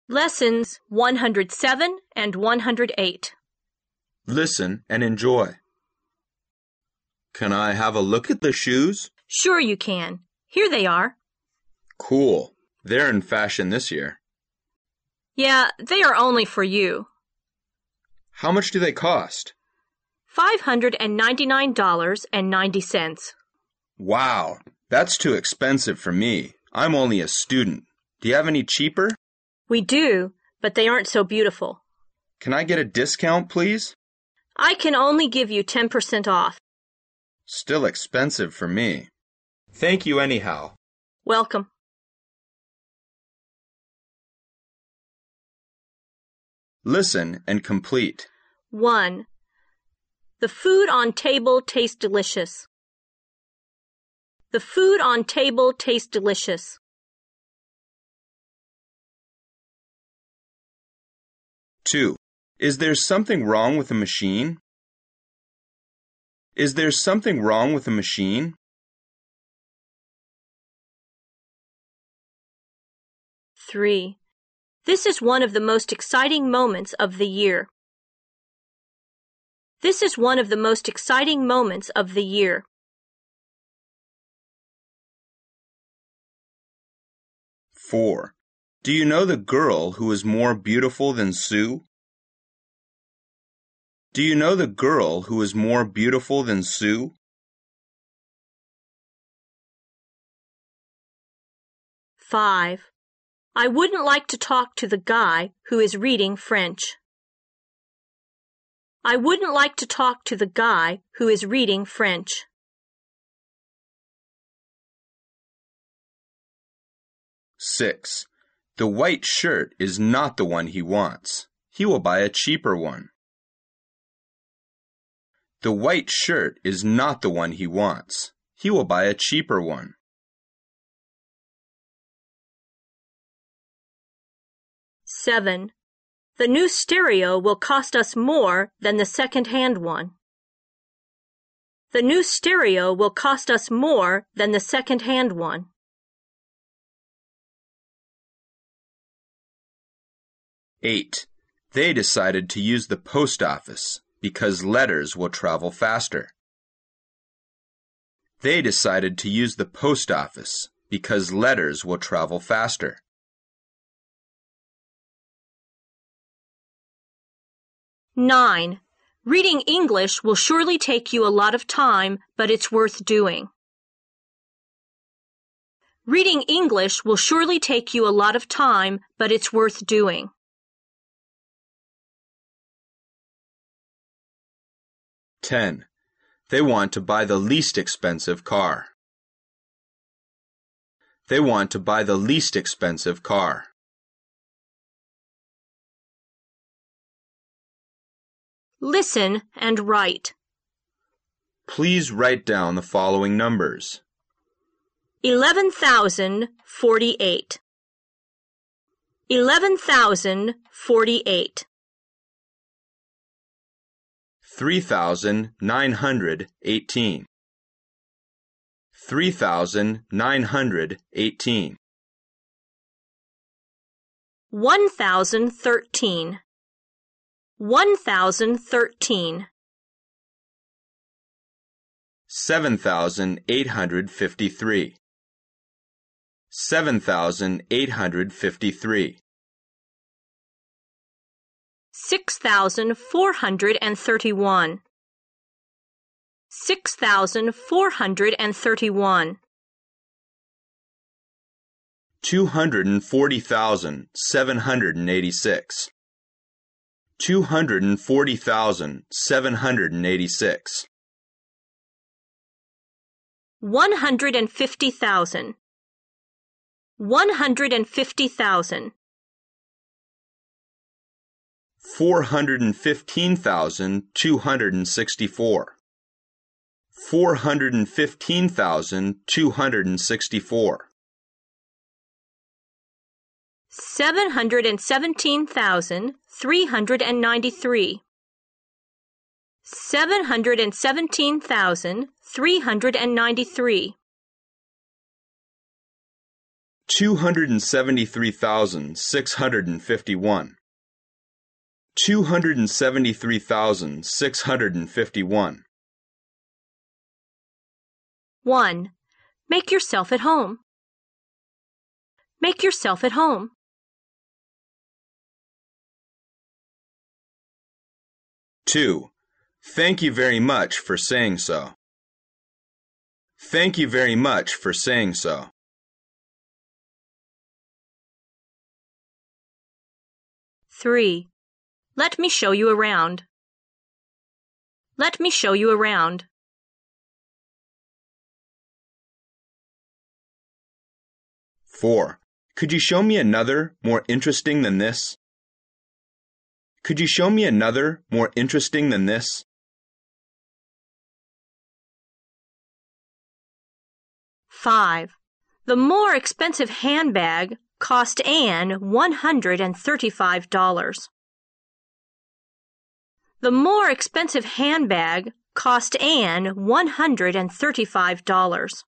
Lessons 107 and 108. Listen and enjoy. Can I have a look at the shoes? Sure you can. Here they are. Cool. They're in fashion this year. Yeah, they are only for you. How much do they cost? $599.90. Wow, that's too expensive for me. I'm only a student. Do you have any cheaper? We do, but they aren't so beautiful. Can I get a discount, please? I can only give you 10% off. Still expensive for me. Thank you anyhow. Welcome. Listen and complete. 1. The food on table tastes delicious. The food on table tastes delicious. 2. Is there something wrong with the machine? Is there something wrong with the machine? 3. This is one of the most exciting moments of the year. This is one of the most exciting moments of the year. 4. Do you know the girl who is more beautiful than Sue? Do you know the girl who is more beautiful than Sue? 5. I wouldn't like to talk to the guy who is reading French. I wouldn't like to talk to the guy who is reading French. 6. The white shirt is not the one he wants. He will buy a cheaper one. The white shirt is not the one he wants. He will buy a cheaper one. 7. The new stereo will cost us more than the second-hand one. The new stereo will cost us more than the second-hand one. 8. They decided to use the post office because letters will travel faster. They decided to use the post office because letters will travel faster. 9. Reading English will surely take you a lot of time, but it's worth doing. Reading English will surely take you a lot of time, but it's worth doing. 10. They want to buy the least expensive car. They want to buy the least expensive car. Listen and write. Please write down the following numbers. 11,048. 11,048. 3,918. 3,918. 1,013. 1,013. 7,853. 7,853. 6,431. 6,431. 240,786. 240,786. 150,000. 150,000. 415,264. 415,264. 717,393. 717,393. 273,651. 273,651. 1. Make yourself at home. Make yourself at home. 2. Thank you very much for saying so. Thank you very much for saying so. 3. Let me show you around. Let me show you around. 4. Could you show me another, more interesting than this? Could you show me another, more interesting than this? 5. The more expensive handbag cost Anne $135. The more expensive handbag cost Anne $135.